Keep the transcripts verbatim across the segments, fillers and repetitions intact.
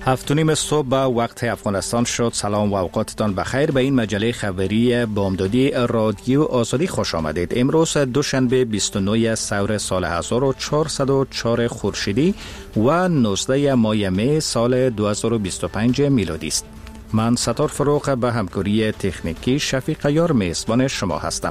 هفت و نیم صبح به وقت افغانستان شد. سلام و اوقاتتان بخیر. به این مجله خبری بامدادی رادیو آزادی خوش آمدید. امروز دوشنبه بیست و نه سور سال هزار و چهارصد و چهار خورشیدی و نوزده ماه می سال دو هزار و بیست و پنج میلادی است. من ستار فروغ به همکاری تکنیکی شفیق یار میزبان شما هستم.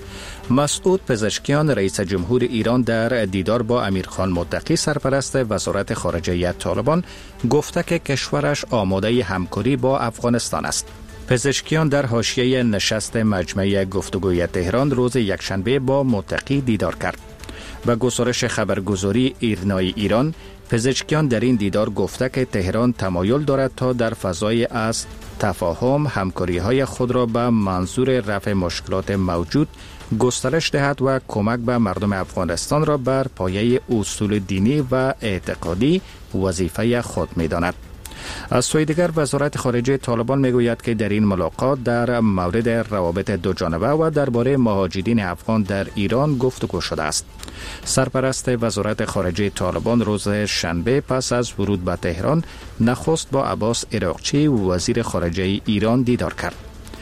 مسعود پزشکیان رئیس جمهور ایران در دیدار با امیرخان متقی سرپرست وزارت خارجه طالبان گفته که کشورش آماده همکاری با افغانستان است. پزشکیان در حاشیه نشست مجمع گفتگوی تهران روز یکشنبه با متقی دیدار کرد. به گزارش خبرگزاری ایرنای ایران، پزشکیان در این دیدار گفته که تهران تمایل دارد تا در فضای از تفاهم همکاری های خود را به منظور رفع مشکلات موجود گسترش دهد و کمک به مردم افغانستان را بر پایه اصول دینی و اعتقادی وظیفه خود می داند. از سوی دیگر وزارت خارجه طالبان می گوید که در این ملاقات در مورد روابط دو جانبه و درباره مهاجرین افغان در ایران گفتگو شده است. سرپرست وزارت خارجه طالبان روز شنبه پس از ورود به تهران نخست با عباس عراقچی وزیر خارجه ایران دیدار کرد.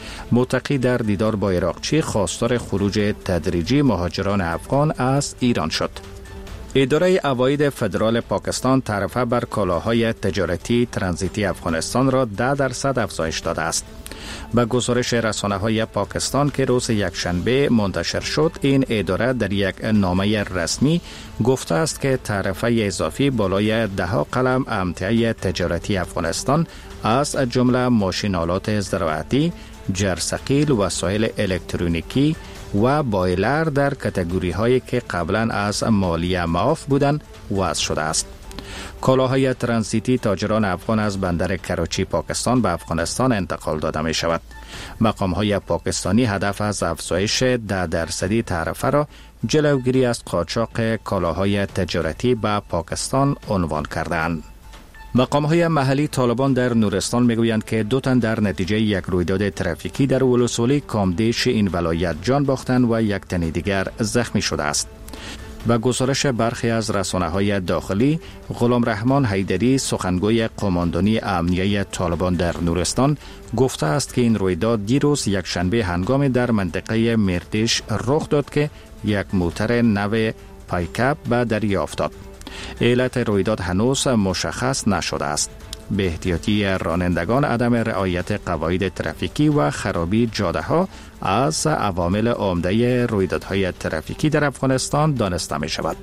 متقی در دیدار با عراقچی خواستار خروج تدریجی مهاجران افغان از ایران شد. اداره عواید فدرال پاکستان تعرفه بر کالاهای تجارتی ترانزیتی افغانستان را ده درصد افزایش داده است. به گزارش رسانه‌های پاکستان که روز یکشنبه منتشر شد، این اداره در یک نامه رسمی گفته است که تعرفه اضافی بالای ده قلم امتیاز تجارتی افغانستان از جمله ماشین‌آلات زراعتی، جرثقیل، وسایل الکترونیکی و بایلر در کاتگوری هایی که قبلا از مالیه معاف بودند وضع شده است. کالاهای ترانزیتی تاجران افغان از بندر کراچی پاکستان به افغانستان انتقال داده می شود. مقام های پاکستانی هدف از افزایش ده درصدی تعرفه را جلوگیری از قاچاق کالاهای تجارتی به پاکستان عنوان کردند. مقام‌های محلی طالبان در نورستان میگویند که دو تن در نتیجه یک رویداد ترافیکی در ولسوالی کامدیش این ولایت جان باختند و یک تن دیگر زخمی شده است. به گزارش برخی از رسانه‌های داخلی، غلام رحمان حیدری سخنگوی قماندانی امنیه طالبان در نورستان گفته است که این رویداد دیروز یک شنبه هنگام در منطقه مردیش رخ داد که یک موتر نو پایکاپ به دریا افتاد. علت رویداد هنوز مشخص نشده است. به احتیاطی رانندگان عدم رعایت قواعد ترافیکی و خرابی جاده ها از عوامل عمده رویدادهای ترافیکی در افغانستان دانسته می شود.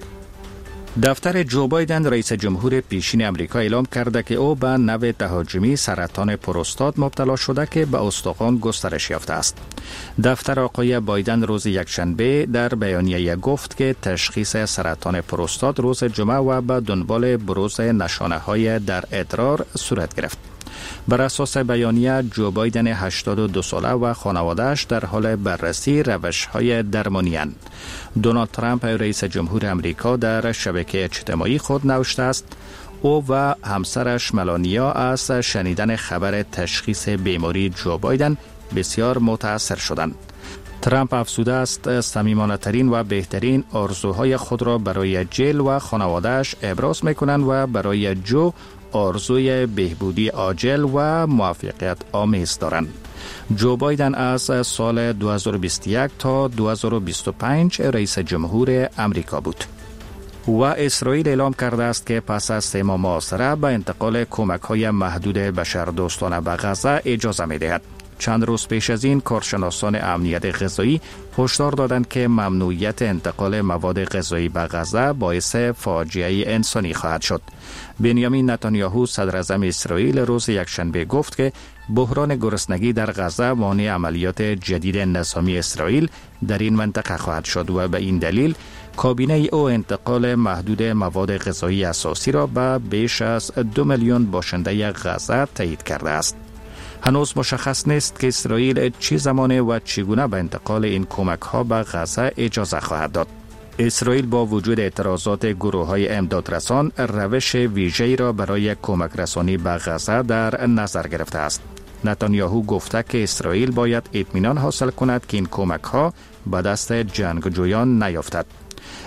دفتر جو بایدن رئیس جمهور پیشین امریکا اعلام کرده که او به نوع تهاجمی سرطان پروستات مبتلا شده که به استخوان گسترش یافته است. دفتر آقای بایدن روز یکشنبه در بیانیه گفت که تشخیص سرطان پروستات روز جمعه و به دنبال بروز نشانه های در ادرار صورت گرفت. بر اساس بیانیه، جو بایدن هشتاد و دو ساله و خانواده‌اش در حال بررسی روش‌های درمانی اند. دونالد ترامپ رئیس جمهور امریکا در شبکه اجتماعی خود نوشته است او و همسرش ملانیا از شنیدن خبر تشخیص بیماری جو بایدن بسیار متاثر شدند. ترامپ افزوده است صمیمانه‌ترین و بهترین آرزوهای خود را برای جیل و خانواده‌اش ابراز می‌کنند و برای جو آرزوی بهبودی عاجل و موفقیت آمیز دارند. جو بایدن از سال دو هزار و بیست و یک تا دو هزار و بیست و پنج رئیس جمهور امریکا بود. و اسرائیل اعلام کرده است که پس از سه ماه محاصره به انتقال کمک‌های محدود بشردوستانه به غزه اجازه می‌دهد. چند روز پیش از این کارشناسان امنیت غذایی هشدار دادند که ممنوعیت انتقال مواد غذایی به غزه باعث فاجعه انسانی خواهد شد. بنیامین نتانیاهو صدر اعظم اسرائیل روز یکشنبه گفت که بحران گرسنگی در غزه مانع عملیات جدید نظامی اسرائیل در این منطقه خواهد شد و به این دلیل کابینه او انتقال محدود مواد غذایی اساسی را به بیش از دو میلیون باشنده غزه تایید کرده است. هنوز مشخص نیست که اسرائیل چه زمان و چگونه به انتقال این کمک ها به غزه اجازه خواهد داد. اسرائیل با وجود اعتراضات گروه های امدادرسان روش ویژه‌ای را برای کمک رسانی به غزه در نظر گرفته است. نتانیاهو گفته که اسرائیل باید اطمینان حاصل کند که این کمک ها به دست جنگجویان نیفتد.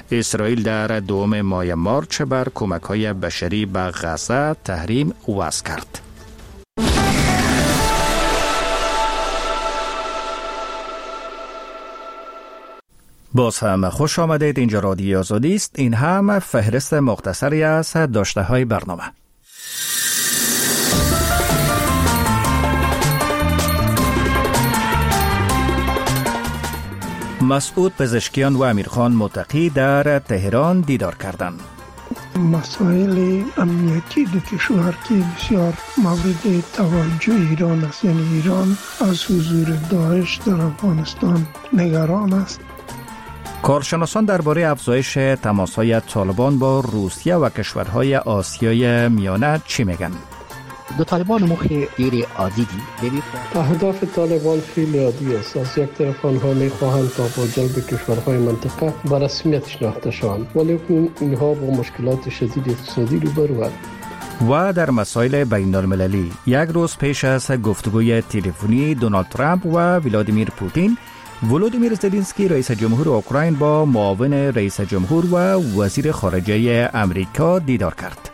اسرائیل در دوم ماه مارچ بر کمک‌های بشری به غزه تحریم وضع کرد. باز هم خوش آمدید. اینجا رادیو آزادی است. این هم فهرست مختصری از داشته‌های برنامه. مسعود پزشکیان و امیرخان متقی در تهران دیدار کردند. مسائل امنیتی دو کشور که بسیار مورد توجه ایران است، یعنی ایران از حضور داعش در افغانستان نگران است. کارشناسان درباره افزایش تماس‌های طالبان با روسیه و کشورهای آسیای میانه چی میگن؟ دو طالبان مخی دیر عادی دی. اهداف طالبان خیلی عادی است. از یک طرف آنها میخواهند تا با جلب کشورهای منطقه به رسمیت شناخته شوند، ولی اینها با مشکلات شدید اقتصادی روبروند. و در مسائل بین المللی، یک روز پیش از گفتگوی تلفنی دونالد ترامپ و ولادیمیر پوتین، ولودیمیر زلنسکی رئیس جمهور اوکراین با معاون رئیس جمهور و وزیر خارجه امریکا دیدار کرد.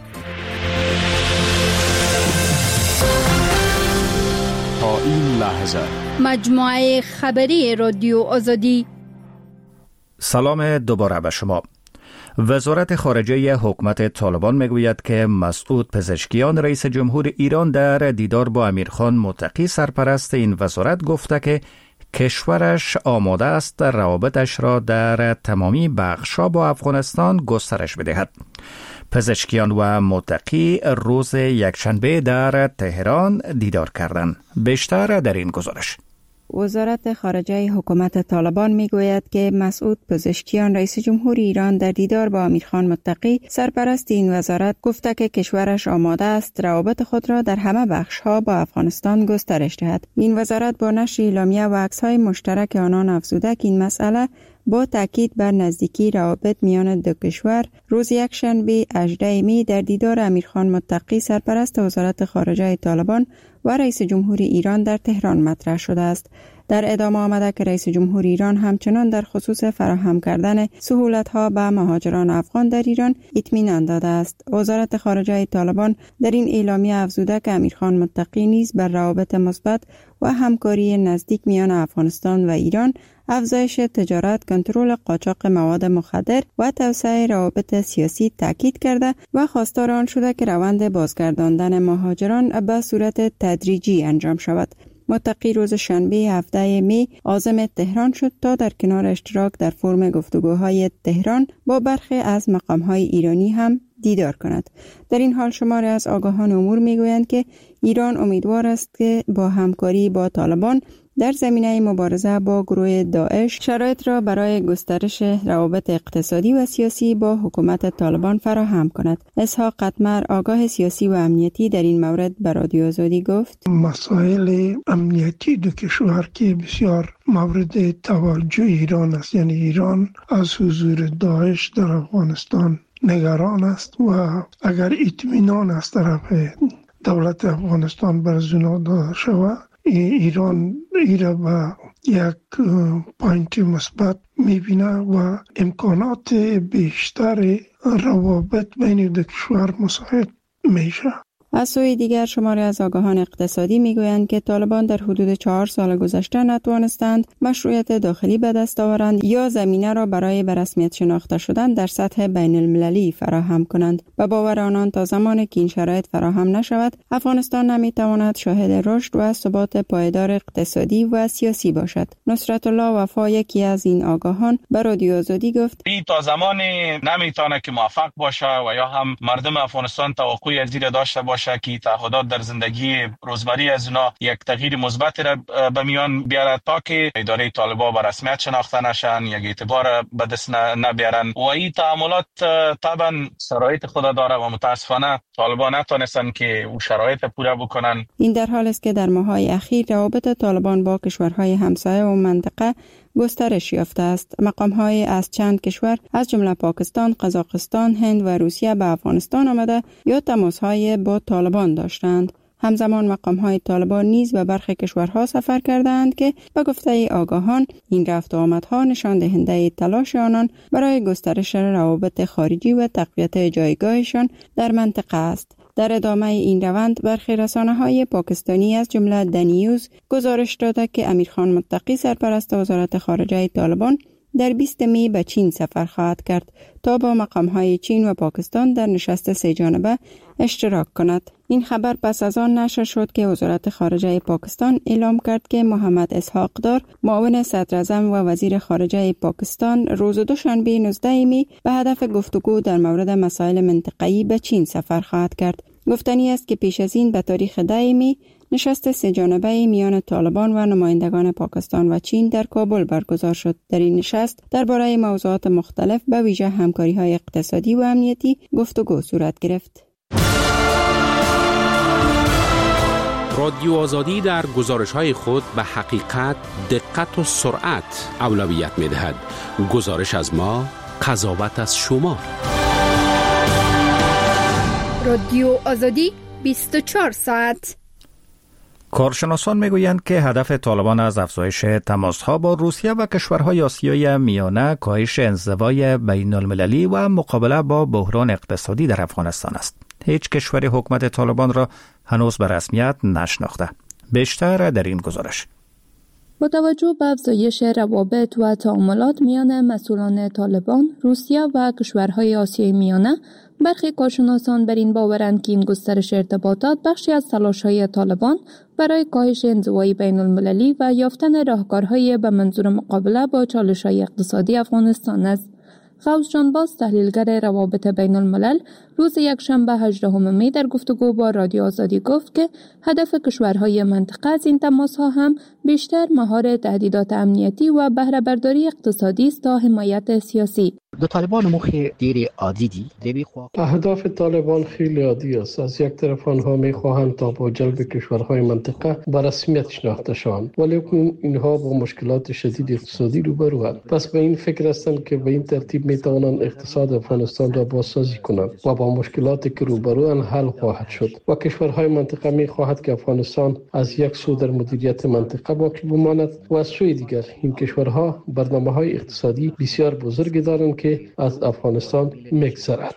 تا این لحظه مجموعه خبری رادیو آزادی. سلام دوباره به شما. وزارت خارجه حکومت طالبان میگوید که مسعود پزشکیان رئیس جمهور ایران در دیدار با امیرخان متقی سرپرست این وزارت گفته که کشورش آماده است روابطش را در تمامی بخش‌ها با افغانستان گسترش بدهد. پزشکیان و متقی روز یکشنبه در تهران دیدار کردند. بیشتر در این گزارش. وزارت خارجه حکومت طالبان میگوید که مسعود پزشکیان رئیس جمهور ایران در دیدار با امیرخان متقی سرپرست این وزارت گفته که کشورش آماده است روابط خود را در همه بخش‌ها با افغانستان گسترش دهد. این وزارت با نشر اعلامیه و عکس‌های مشترک آنان افزوده که این مسئله با تاکید بر نزدیکی روابط میان دو کشور روز یکشنبه هجدهم می در دیدار امیرخان متقی سرپرست وزارت خارجه طالبان و رئیس جمهور ایران در تهران مطرح شده است. در ادامه آمده که رئیس جمهور ایران همچنان در خصوص فراهم کردن سهولت‌ها به مهاجران افغان در ایران اطمینان داده است. وزارت خارجه طالبان در این اعلامیه افزوده که امیرخان متقی نیز بر روابط مثبت و همکاری نزدیک میان افغانستان و ایران، افزایش تجارت، کنترل قاچاق مواد مخدر و توسعه روابط سیاسی تاکید کرده و خواستار آن شده که روند بازگرداندن مهاجران به صورت تدریجی انجام شود. متقی روز شنبه هفده می عازم تهران شد تا در کنار اشتراک در فرم گفتگوهای تهران با برخی از مقامهای ایرانی هم دیدار کند. در این حال شماری از آگاهان امور میگویند که ایران امیدوار است که با همکاری با طالبان در زمینه مبارزه با گروه داعش شرایط را برای گسترش روابط اقتصادی و سیاسی با حکومت طالبان فراهم کند. اسحاق قطمر، آگاه سیاسی و امنیتی، در این مورد به رادیو آزادی گفت: مسائل امنیتی دو کشور که بسیار مورد توجه ایران است، یعنی ایران از حضور داعش در افغانستان نگران است و اگر اطمینان از طرف دولت افغانستان بر زنا داده شود، ایران ایرا با یک پوینت مثبت میبینه و امکانات بیشتر روابط بین دو کشور مساعد میشه. از سوی دیگر شماری از آگاهان اقتصادی میگویند که طالبان در حدود چهار سال گذشته نتوانستند مشروعیت داخلی به دست آورند یا زمینه را برای به رسمیت شناخته شدن در سطح بین المللی فراهم کنند. به باور آنان تا زمانی که این شرایط فراهم نشود، افغانستان نمیتواند شاهد رشد و ثبات پایدار اقتصادی و سیاسی باشد. نصرت الله وفا، یکی از این آگاهان، به رادیو آزادی گفت: این تا زمانی نمیتونه که موفق باشه و یا هم مردم افغانستان توقعی از زیر داشته باشه که تعهدات در زندگی روزمره از اونا یک تغییر مثبت را به میان بیاره تا که اداره طالبان به رسمیت شناخته نشن، یک اعتبار به دست نبیارن. و این تعاملات طبعا شرایط خود داره و متاسفانه طالبان نتونستن که اون شرایط پوره بکنن. این در حال است که در ماه‌های اخیر روابط طالبان با کشورهای همسایه و منطقه گسترش یافته است. مقام‌های از چند کشور از جمله پاکستان، قزاقستان، هند و روسیه به افغانستان آمده یا تماس‌های با طالبان داشتند. همزمان مقام‌های طالبان نیز به برخی کشورها سفر کردند که به گفته آگاهان این رفت و آمدها نشان دهنده تلاش آنان برای گسترش روابط خارجی و تقویت جایگاهشان در منطقه است. در ادامه این روند برخی رسانه‌های پاکستانی از جمله دنیوز گزارش داده که امیرخان متقی سرپرست وزارت خارجه طالبان در بیست می به چین سفر خواهد کرد تا با مقام‌های چین و پاکستان در نشست سه جانبه اشتراک کند. این خبر پس از آن نشر شد که وزارت خارجه پاکستان اعلام کرد که محمد اسحاق دار معاون صدراعظم و وزیر خارجه پاکستان روز دوشنبه نوزده می به هدف گفتگو در مورد مسائل منطقه‌ای به چین سفر خواهد کرد. گفتنی است که پیش از این به تاریخ ده می نشست سه جانبه میان طالبان و نمایندگان پاکستان و چین در کابل برگزار شد. در این نشست درباره موضوعات مختلف به ویژه همکاری‌های اقتصادی و امنیتی گفتگو صورت گرفت. رادیو آزادی در گزارش‌های خود به حقیقت، دقت و سرعت اولویت می‌دهد. گزارش از ما، قضاوت از شما. رادیو آزادی بیست و چهار ساعت. کارشناسان میگویند که هدف طالبان از افزایش تماسها با روسیه و کشورهای آسیای میانه کاهش انزوای بین المللی و مقابله با بحران اقتصادی در افغانستان است. هیچ کشوری حکومت طالبان را هنوز به رسمیت نشناخته. بیشتر در این گزارش. با توجه به افزایش روابط و تعاملات میان مسئولان طالبان، روسیه و کشورهای آسیای میانه، برخی کارشناسان بر این باورند که این گسترش ارتباطات بخشی از تلاش‌های طالبان برای کاهش انزوای بین المللی و یافتن راهکارهای به منظور مقابله با چالش‌های اقتصادی افغانستان است. غوث جان باز، تحلیلگر روابط بین الملل، روز یکشنبه هجدهم می در گفتگو با رادیو آزادی گفت که هدف کشورهای منطقه از این تماس‌ها هم بیشتر مهار تهدیدات امنیتی و بهره برداری اقتصادی است تا حمایت سیاسی. دو طالبان مخی دیر عادی دی. اهداف طالبان خیلی عادی است. از یک طرف آنها می‌خواهند تا با جلب کشورهای منطقه به رسمیت شناخته شوند، ولی اینها با مشکلات شدید اقتصادی روبروند. پس به این فکر هستند که به این ترتیب می‌توانند اقتصاد افغانستان را بازسازی کنند و با مشکلاتی که روبروند حل خواهد شد. و کشورهای منطقه می‌خواهند که افغانستان از یک سو در مدیریت منطقه باقی بماند و از سوی دیگر این کشورها برنامه‌های اقتصادی بسیار بزرگی دارند که از افغانستان می‌گذرد.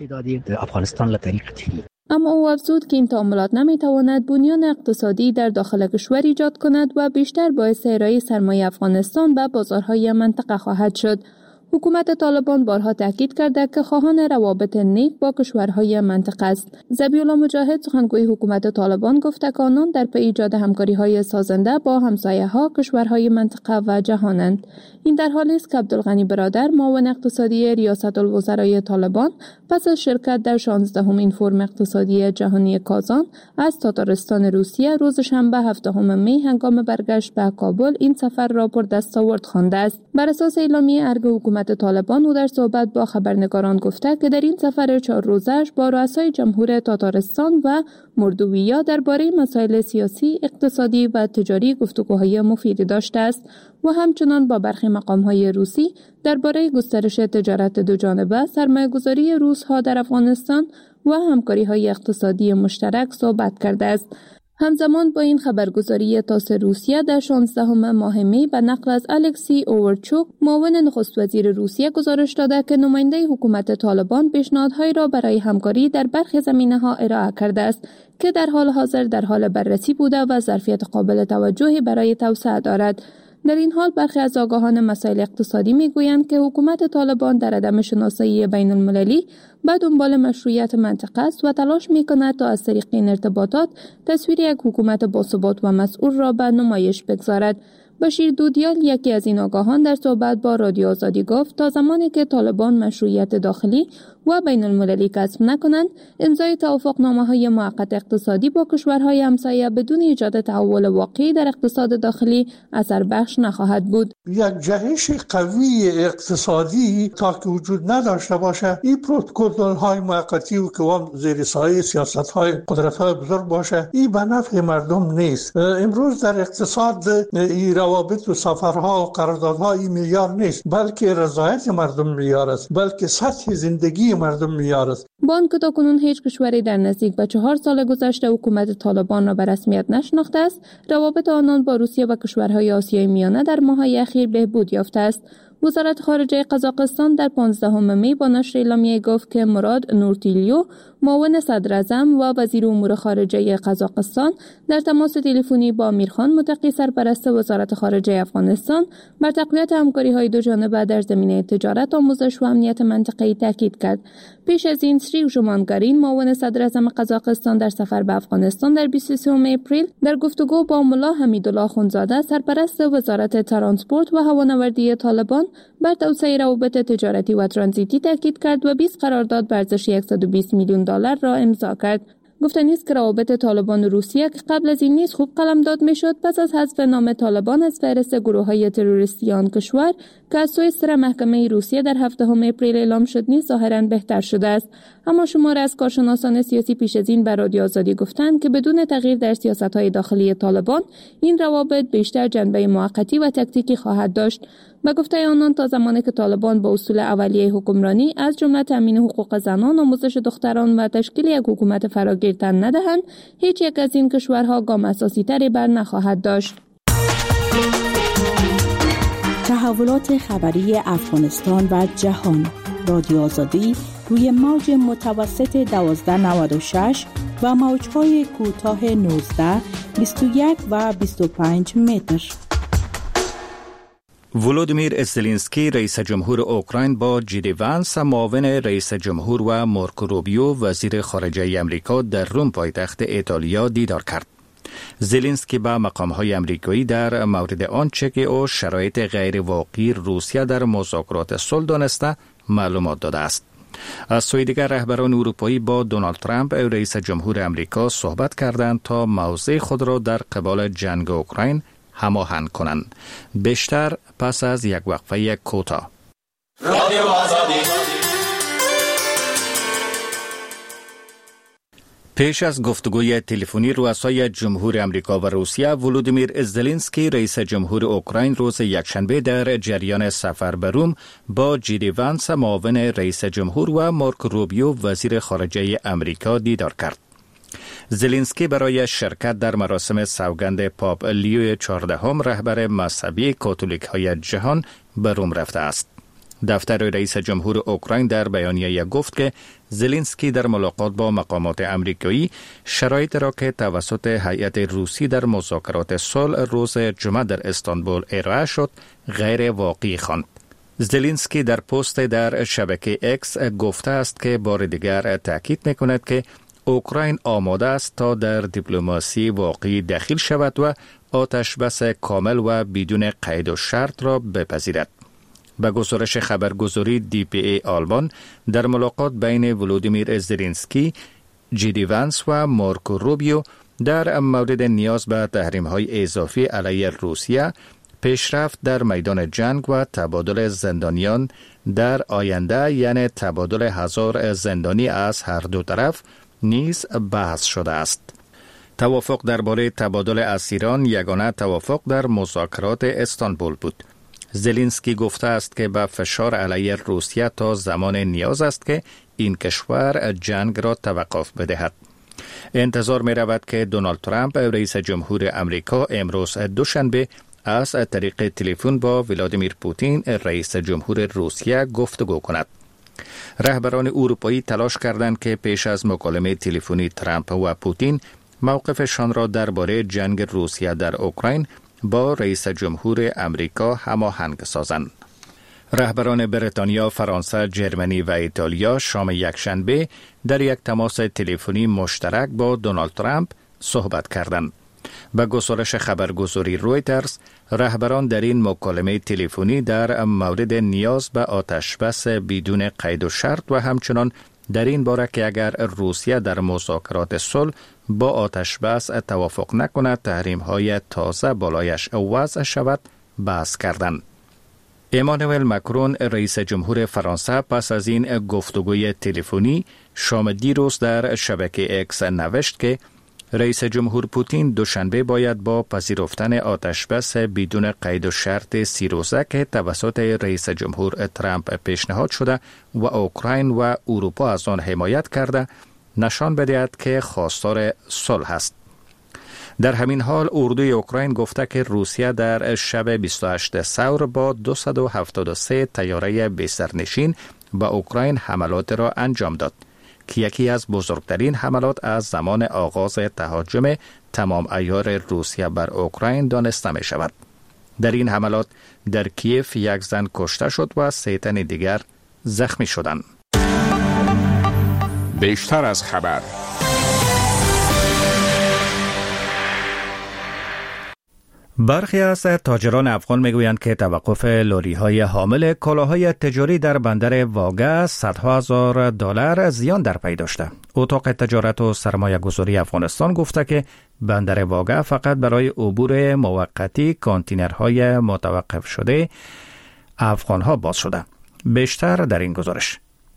اما او افزود که این تعاملات نمی‌تواند بنیان اقتصادی در داخل کشور ایجاد کند و بیشتر باعث ارائه سرمایه افغانستان به بازارهای منطقه خواهد شد. حکومت طالبان بارها تاکید کرده که خواهان روابط نیک با کشورهای منطقه است. ذبیح‌الله مجاهد، سخنگوی حکومت طالبان، گفته که آنان در پی ایجاد همکاری‌های سازنده با همسایه‌ها، کشورهای منطقه و جهانند. این در حالی است که عبدالغنی برادر، معاون اقتصادی ریاست الوزرای طالبان، پس از شرکت در شانزدهمین فورم اقتصادی جهانی کازان از تاتارستان روسیه روز شنبه هفدهم می هنگام برگشت به کابل این سفر را پر دستاورد خوانده است. بر اساس اعلامیه ارگ حکومت طالبان، او در صحبت با خبرنگاران گفته که در این سفر چهار روزه‌اش با رؤسای جمهور تاتارستان و مردویه درباره مسائل سیاسی، اقتصادی و تجاری گفتگوهای مفیدی داشته است و همچنان با برخی مقام‌های روسی درباره گسترش تجارت دوجانبه، سرمایه‌گذاری روس‌ها در افغانستان و همکاری‌های اقتصادی مشترک صحبت کرده است. همزمان با این خبرگزاری تاس روسیه در شانزدهم ماه می به نقل از الکسی اوورچوک، معاون نخست وزیر روسیه، گزارش داده که نماینده حکومت طالبان پیشنهادهایی را برای همکاری در برخی زمینه‌ها ارائه کرده است که در حال حاضر در حال بررسی بوده و ظرفیت قابل توجهی برای توسعه دارد. در این حال برخی از آگاهان مسائل اقتصادی میگویند که حکومت طالبان در عدم شناسایی بین المللی به دنبال مشروعیت منطقه است و تلاش میکند تا از طریق این ارتباطات تصویر یک حکومت باثبات و مسئول را به نمایش بگذارد. بشیر دودیال، یکی از این آگاهان، در صحبت با رادیو آزادی گفت تا زمانی که طالبان مشروعیت داخلی و بین المللی کسب نکنند، امضای توافقنامه‌های موقت اقتصادی با کشورهای همسایه بدون ایجاد تحول واقعی در اقتصاد داخلی اثر بخش نخواهد بود. یک جهش قوی اقتصادی تا که وجود نداشته باشه، این پروتکل های موقتی و که وام زیر سایه سیاست های قدرت های بزرگ باشه، این به نفع مردم نیست. امروز در اقتصاد این روابط و سفرها و قراردادها این معیار نیست، بلکه رضایت مردم معیار است، بلکه سطح زندگی مردم معیار است. با آنکه تاکنون هیچ کشوری در نزدیک به چهار سال گذشته حکومت طالبان را به رسمیت نشناخته است، روابط آنان با روسیه و کشورهای آسیای میانه در ماه‌های اخیر بهبود یافته است. وزارت خارجه قزاقستان در پانزدهم می با نشر اعلامیه گفت که مراد نورتیلیو، معاون صدر اعظم و وزیر امور خارجه قزاقستان، در تماس تلفنی با امیرخان متقی سرپرست وزارت خارجه افغانستان بر تقویت همکاری‌های دوجانبه در زمینه تجارت، آموزش و امنیت منطقه‌ای تاکید کرد. پیش از این سری ژومانگارین، معاون صدر اعظم قزاقستان در سفر به افغانستان در بیست و سوم اپریل در گفتگو با ملا حمیدالله اخوندزاده، سرپرست وزارت ترانسپورت و هوانوردی طالبان، بر توسعه روابط تجارتی و ترانزیتی تاکید کرد و بیست قرارداد به ارزش صد و بیست میلیون دلار را امضا کرد. گفتنی است که روابط طالبان و روسیه که قبل از این نیز خوب قلمداد میشد، پس از حذف نام طالبان از فهرست گروه‌های تروریستی آن کشور که از سوی سر محکمه روسیه در هفتم اپریل اعلام شد نیز ظاهراً بهتر شده است. اما شمار از کارشناسان سیاسی پیش از این بر رادیو آزادی گفتند که بدون تغییر در سیاست‌های داخلی طالبان، این روابط بیشتر جنبه موقتی و تکتیکی خواهد داشت. به گفته آنان، تا زمانی که طالبان با اصول اولیه حکمرانی از جمله تامین حقوق زنان، آموزش دختران و تشکیل یک حکومت فراگیر تن ندهند، هیچ یک از این کشورها گام اساسی تری بر نخواهد داشت. تحولات خبری افغانستان و جهان. رادیو آزادی روی موج متوسط دوازده نود و شش و موج‌های کوتاه نوزده، بیست و یک و بیست و پنج متر. ولودیمیر زلنسکی رئیس جمهور اوکراین با جی وانس معاون رئیس جمهور و مارکو روبیو وزیر خارجه امریکا در روم پایتخت ایتالیا دیدار کرد. زلنسکی با مقام‌های امریکایی در مورد آنچه که او شرایط غیر واقعی روسیه در مذاکرات صلح دانسته معلومات داده است. از سوی دیگر رهبران اروپایی با دونالد ترامپ رئیس جمهور امریکا صحبت کردند تا موضع خود را در قبال جنگ اوکراین هماهنگ کنند. بیشتر پس از یک وقفه کوتاه. رادیو آزادی. پیش از گفتگوی تلفنی رؤسای جمهور امریکا و روسیه، ولودیمیر زلنسکی رئیس جمهور اوکراین روز یکشنبه در جریان سفر به روم با جی وانس معاون رئیس جمهور و مارکو روبیو وزیر خارجه امریکا دیدار کرد. زلنسکی برای شرکت در مراسم سوگند پاپ لیو چهاردهم رهبر مذهبی کاتولیک های جهان به روم رفته است. دفتر رئیس جمهور اوکراین در بیانیه گفت که زلنسکی در ملاقات با مقامات امریکایی شرایط را که توسط هیئت روسی در مذاکرات صلح روز جمعه در استانبول ارائه شد غیر واقعی خواند. زلنسکی در پست در شبکه اکس گفته است که بار دیگر تاکید می‌کند که اوکراین آماده است تا در دیپلماسی واقعی دخیل شود و آتش بس کامل و بدون قید و شرط را بپذیرد. به گزارش خبرگزاری دی پی ای آلمان، در ملاقات بین ولودیمیر زلنسکی، جی وانس و مارکو روبیو در مورد نیاز به تحریم‌های اضافی علیه روسیه، پیشرفت در میدان جنگ و تبادل زندانیان در آینده، یعنی تبادل هزار زندانی از هر دو طرف، نیز بحث شده است. توافق درباره تبادل اسیران یگانه توافق در مذاکرات استانبول بود. زلنسکی گفته است که به فشار علیه روسیه تا زمان نیاز است که این کشور جنگ را توقف بدهد. انتظار می رود که دونالد ترامپ رئیس جمهور امریکا امروز دوشنبه از طریق تلفن با ولادیمیر پوتین رئیس جمهور روسیه گفتگو کند. رهبران اروپایی تلاش کردند که پیش از مکالمه تلفنی ترامپ و پوتین موقفشان را درباره جنگ روسیه در اوکراین با رئیس جمهور امریکا هماهنگ سازند. رهبران بریتانیا، فرانسه، جرمنی و ایتالیا شام یکشنبه در یک تماس تلفنی مشترک با دونالد ترامپ صحبت کردند. به گزارش خبرگزاری رویترز، رهبران در این مکالمه تلفنی در مورد نیاز به آتشبس بدون قید و شرط و همچنان در این باره که اگر روسیه در مذاکرات صلح با آتشبس توافق نکند تحریم‌های تازه بالایش وضع شود بحث کردند. امانوئل مکرون رئیس جمهور فرانسه پس از این گفتگوی تلفنی شام دیروز در شبکه اکس نوشت که رئیس جمهور پوتین دوشنبه باید با پذیرفتن آتشبس بدون قید و شرط سی روزه که توسط رئیس جمهور ترامپ پیشنهاد شده و اوکراین و اروپا از آن حمایت کرده نشان بدهد که خواستار صلح است. در همین حال اردوی اوکراین گفته که روسیه در شب بیست و هشتم ثور با دویست و هفتاد و سه طیاره بی‌سرنشین به اوکراین حملات را انجام داد که یکی از بزرگترین حملات از زمان آغاز تهاجم تمام عیار روسیه بر اوکراین دانسته می شود. در این حملات در کیف یک زن کشته شد و سه تن دیگر زخمی شدند. بیشتر از خبر. برخی از تاجران افغان میگویند که توقف لوری‌های حامل کالاهای تجاری در بندر واگه صدها هزار دلار زیان در پی داشته. اتاق تجارت و سرمایه گذاری افغانستان گفته که بندر واگه فقط برای عبور موقتی کانتینرهای متوقف شده افغانها باز شده. بیشتر در این گزارش.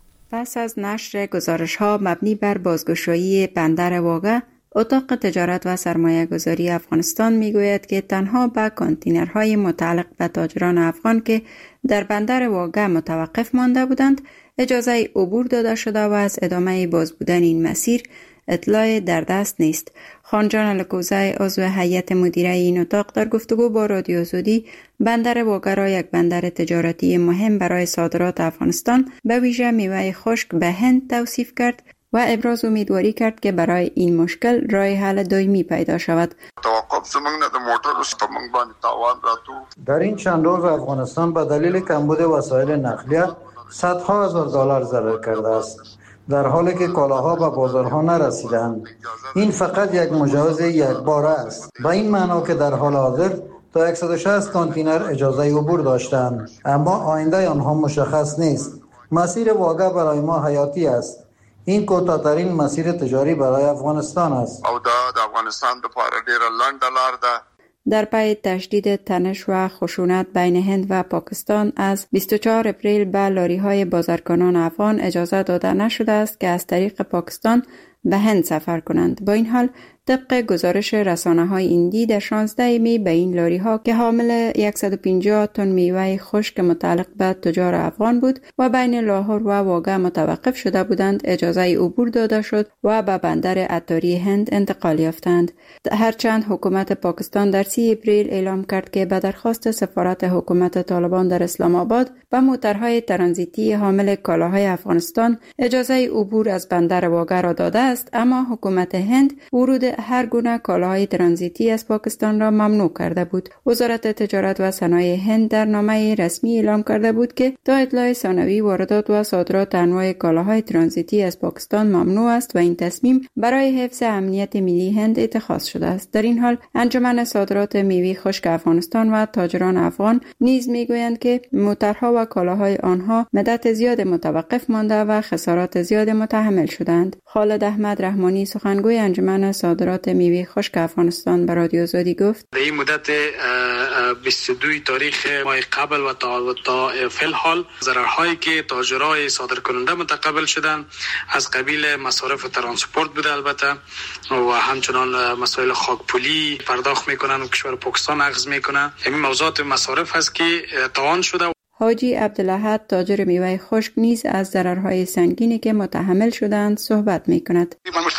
پس از نشر گزارش‌ها مبنی بر بازگشایی بندر واگه، اتاق تجارت و سرمایه گذاری افغانستان میگوید که تنها به کانتینرهای متعلق به تاجران افغان که در بندر واگه متوقف مانده بودند اجازه عبور داده شده و از ادامه باز بودن این مسیر اطلاع در دست نیست. خانجان الکوزه عضو هیئت مدیره این اتاق در گفتگو با رادیو آزادی بندر واگه را یک بندر تجارتی مهم برای صادرات افغانستان به ویژه میوه خشک به هند توصیف کرد و ابراز امیدواری کرد که برای این مشکل راه حل دائمی پیدا شود. توقف زمانه د موټرو سپمنګ باندې تاوان راتو. در این چند روز افغانستان به دلیل کمبود وسایل نقلیه صدها هزار دلار ضرر کرده است، در حالی که کالاها به بازارها نرسیدند. این فقط یک مجوز یک باره است، به این معنا که در حال حاضر تا صد و شصت کانتینر اجازه عبور داشتند، اما آینده آنها مشخص نیست. مسیر واگه برای ما حیاتی است. این کوتاه‌ترین مسیر تجاری برای افغانستان است. او دا د افغانستان لپاره ډیره لنډه لار ده. در پی تشدید تنش و خشونت بین هند و پاکستان از بیست و چهارم اپریل به لاری‌های بازرگانان افغان اجازه داده نشده است که از طریق پاکستان به هند سفر کنند. با این حال طبق گزارش رسانه‌های هندی در شانزدهم می به این لاری‌ها که حامل صد و پنجاه تن میوه خشک متعلق به تجار افغان بود و بین لاهور و واگه متوقف شده بودند اجازه عبور داده شد و به بندر عطاری هند انتقال یافتند. هرچند حکومت پاکستان در سی اپریل اعلام کرد که به درخواست سفارت حکومت طالبان در اسلام آباد به موترهای ترانزیتی حامل کالاهای افغانستان اجازه عبور از بندر واگه را داده است، اما حکومت هند ورود هر گونه کالاهای ترانزیتی از پاکستان را ممنوع کرده بود. وزارت تجارت و صنایع هند در نامه رسمی اعلام کرده بود که تا اطلاع ثانوی واردات و صادرات انواع کالاهای ترانزیتی از پاکستان ممنوع است و این تصمیم برای حفظ امنیت ملی هند اتخاذ شده است. در این حال انجمن صادرات میوه خشک افغانستان و تاجران افغان نیز میگویند که موترها و کالاهای آنها مدت زیاد متوقف مانده و خسارات زیاد متحمل شدند. خالد احمد رحمانی سخنگوی انجمن صادرات میوه خشک افغانستان به رادیو آزادی گفت در این مدت بیست و دو تاریخ ماه قبل و تا تا فی الحال ضررهایی که تاجرای صادرکننده متقبل شدن از قبیل مصارف ترانسپورت بوده البته و همچنان مسائل خاکپولی پرداخت میکنن و کشور پاکستان اخذ میکنن. همین موضوعات مصارف هست که تاوان شده. حاجی عبدالأحد تاجر میوه خشک نیز از ضررهای سنگینی که متحمل شدند صحبت میکند.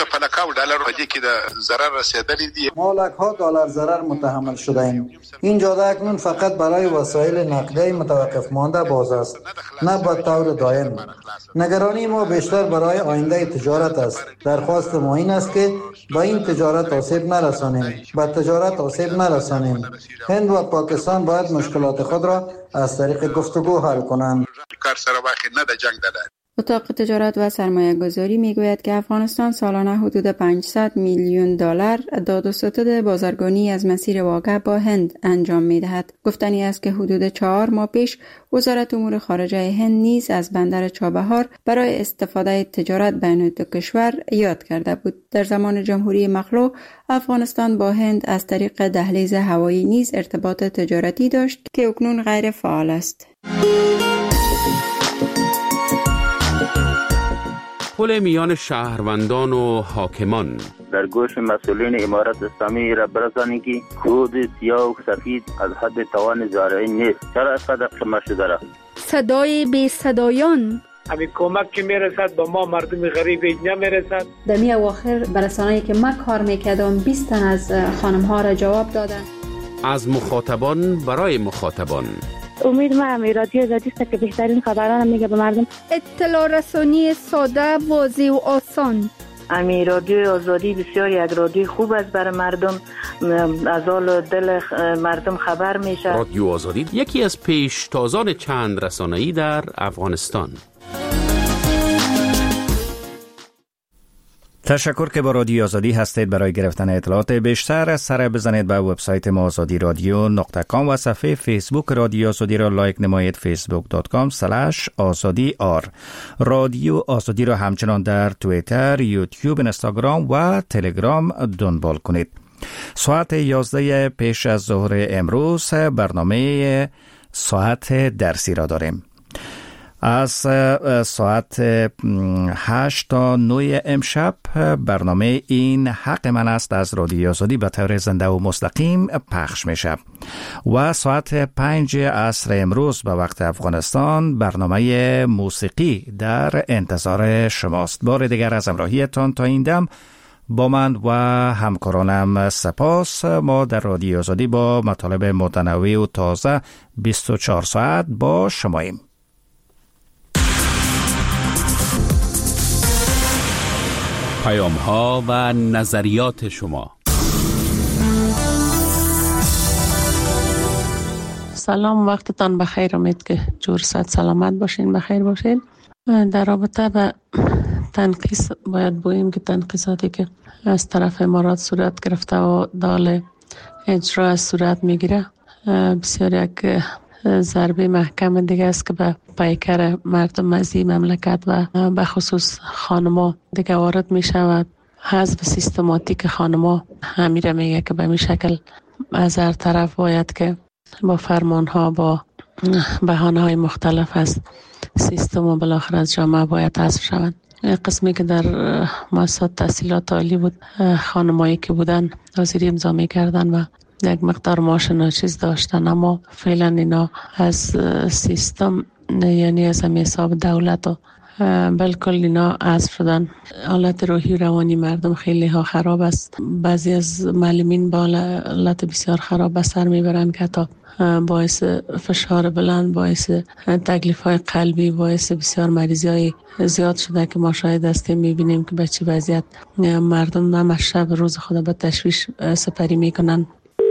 ما لک‌ها دلار ضرر متحمل شده ایم. این جاده اکنون فقط برای وسایل نقلیه متوقف مانده باز است، نه به طور دائم. نگرانی ما بیشتر برای آینده تجارت است. درخواست ما این است که با این تجارت آسیب نرسانیم، با تجارت آسیب نرسانیم. هند و پاکستان باید مشکلات خود را از طریق گفتگو حل کنند. اتاق تجارت و سرمایه گذاری می گوید که افغانستان سالانه حدود پانصد میلیون دلار داد و ستد بازرگانی از مسیر واگه با هند انجام می دهد. گفتنی است که حدود چهار ماه پیش وزارت امور خارجه هند نیز از بندر چابهار برای استفاده تجارت بین دو کشور یاد کرده بود. در زمان جمهوری مخلوع افغانستان با هند از طریق دهلیز هوایی نیز ارتباط تجارتی داشت که اکنون غیر فعال است. پل میان شهروندان و حاکمان در گوش مسئولین امارت اسلامی را برسانید که کود سیاه و سفید از حد توان زارعی نیست. چرا اینقدر قیمت شده را؟ صدای بی صدایان، همین کمک که میرسد با ما مردم غریب نمیرسد. در می اواخر برسانه‌ای که ما کار میکردم بیست تن از خانم ها را جواب دادن. از مخاطبان برای مخاطبان. امید ما همی رادیو آزادی است که بهترین خبران میگه به مردم. اطلاع رسانی ساده، واضح و آسان. امی رادیو آزادی بسیار یک رادیو خوب است برای مردم، از حال دل مردم خبر میشه. رادیو آزادی یکی از پیشتازان چند رسانه‌ای در افغانستان. تشکر که با رادیو آزادی هستید. برای گرفتن اطلاعات بیشتر سر بزنید به وبسایت ما آزادی رادیو نقطه کام و صفحه فیسبوک رادیو آزادی را لایک نمایید. فیسبوک دات کام اسلش آزادی آر. رادیو آزادی را همچنان در توییتر، یوتیوب، اینستاگرام و تلگرام دنبال کنید. ساعت یازده پیش از ظهر امروز برنامه ساعت درسی را داریم. از ساعت هشت تا نه امشب برنامه این حق من است از رادیو آزادی به طور زنده و مستقیم پخش میشه و ساعت پنج عصر امروز به وقت افغانستان برنامه موسیقی در انتظار شماست. بار دیگر از همراهیتان تا این دم با من و همکارانم سپاس. ما در رادیو آزادی با مطالب متنوع و تازه بیست و چهار ساعت با شماییم. پیام ها و نظریات شما. سلام، وقتتان بخیر. امید که جور صحت سلامت باشین، بخیر باشین. در رابطه به تنقیص باید بگوییم که تنقیصاتی که از طرف امارات صورت گرفته و دال اجرا از صورت میگیره بسیار یک ضربه محکم دیگه است که به پیکر مردم از این مملکت و به خصوص خانما دیگه وارد می شود. حذف سیستماتیک خانما همیره میگه که به این شکل از هر طرف باید که با فرمان ها با بهانه های مختلف از سیستم و بالاخره از جامعه باید حذف شوند. قسمی که در مؤسسات تحصیلات عالی بود، خانمایی که بودن حاضری امضا می کردن و یک مقدار معاش ناچیز داشتن، اما فعلا اینا از سیستم یعنی از هم حساب دولت و بالکل اینا حذف شدن. حالت روحی روانی مردم خیلی ها خراب است. بعضی از معلمین با حالت بسیار خراب به سر میبرن که تا باعث فشار بلند، باعث تکلیف های قلبی، باعث بسیار مریضی های زیاد شده که ما شاید هستیم میبینیم که به چی وضعیت مردم هم شب روز خود به تشویش سپری میکنن.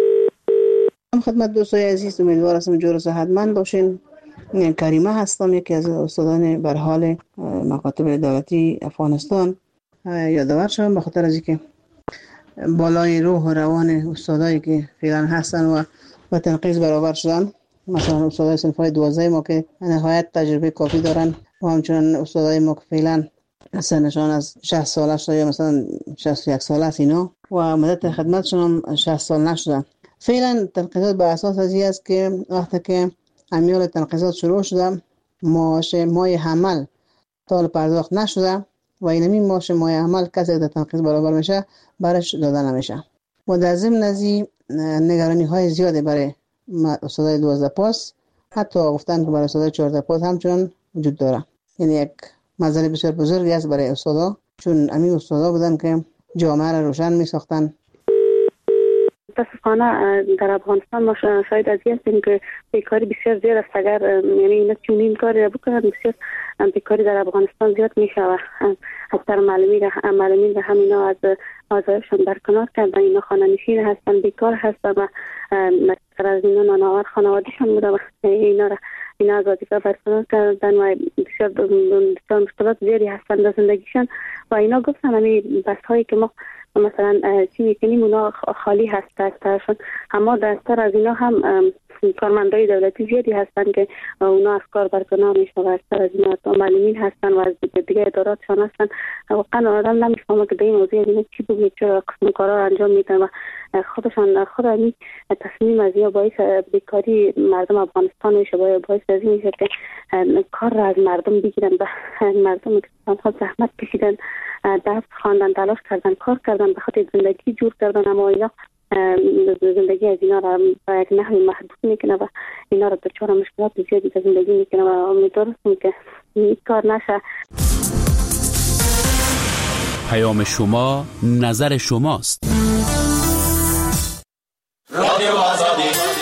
خدمت دوستای عزیز، امیدوار هستم جور و صحتمند باشین. کریمه هستم، یکی از استادان بر حال مکاتب دولتی افغانستان. یادآور شدم به خاطر از اینکه بالای روح و روان استادایی که فعلا هستن و با تنقیص برابر شدن، مثلا استادای صنف‌های دوازده ما که نهایت تجربه کافی دارن و همچنین استادای ما که فعلا سنشان از شصت ساله است یا مثلا شصت و یک ساله است اینا و مدت خدمتشون هم شصت سال نشدن. فعلا تنقیصات به اساس از این است که وقتی که امیال تنقیصات شروع شده، معاش مای عمل تا پرداخت نشده و اینمی معاش مای عمل کسی که تنقیص برابر میشه برش داده نمیشه و در ضمن از این نگرانی های زیاده برای استادای دوازده پاس، حتی گفتن که برای استادای چهارده پاس همچنان وجود داره. یعنی یک مسئله بسیار بزرگی است برای استادا، چون امی استادا بودن که جامعه را روشن می ساختن. متاسفانه در افغانستان ما شاید از این هستیم که بیکاری بسیار زیاد است. اگر یعنی اینا چون این کاری را بکنن بسیار بیکاری در افغانستان زیاد می شود. اکثر معلمین معلمین همینا از آزایشان برکنار کردن، اینا خانه نشین هستن، بیکار هستن و مکتر از اینا نانآور خانوادهشان بوده و اینا را اینا از وظیفه برکنار کردن و بسیار بسیار مشکلات زیادی هستن در زندگیشان و اینا گفتن همین بس هایی که ما مثلا چی میکنیم اونا خالی هست دسترشون، اما دستر از اینا هم کارمندای دولتی زیادی هستند که اونا از کار برکنار میشن و اکثر از اینا معلمین هستن و از دیگه اداراتشان هستن. واقعا آدم نمیفهمه که به این موضوع اینا چی بگه، چرا قسم کارا انجام میدن و خودشان خود این تصمیم از یا باعث بیکاری مردم افغانستان میشه، باعث از این میشه که کار را از مردم بگیرن و مردم که سالها زحمت کشیدن، درس خواندن، تلاش کردن، کار کردن، به خاطر زندگی جور کردن، اما اینا زندگی از اینا را به یک نحوی محدود میکنه و اینا را دچار مشکلات زیادی در زندگی میکنه و امیدوارم که این کار نشه. پیام شما نظر شماست. رادیو آزادی